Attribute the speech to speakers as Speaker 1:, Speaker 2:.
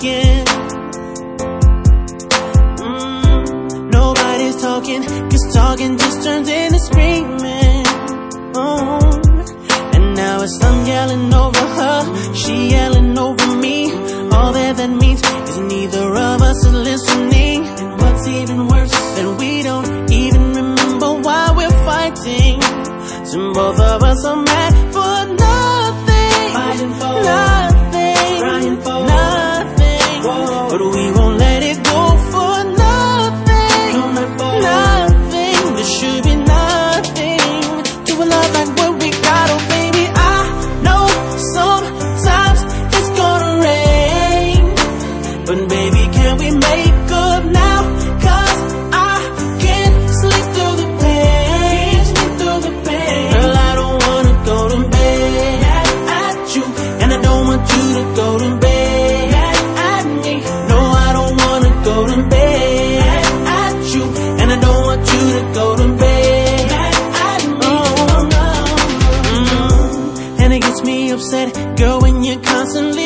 Speaker 1: again. Nobody's talking, 'cause talking just turns into screaming. And now it's I'm yelling over her, she yelling over me. All that means is neither of us is listening. And what's even worse, that we don't even remember why we're fighting. So both of us are mad for nothing, fighting for nothing, crying for nothing. Whoa. But we won't let it go for nothing, nothing. There should be nothing to a love like what we got. Oh baby, I know sometimes it's gonna rain, but baby, can we make up now? 'Cause I can't sleep through the pain, Girl, I don't wanna go to bed at you, and I don't want you to go to bed at me. No, I don't wanna go to bed at you, and I don't want you to go to bed at me. And it gets me upset, girl, when you're constantly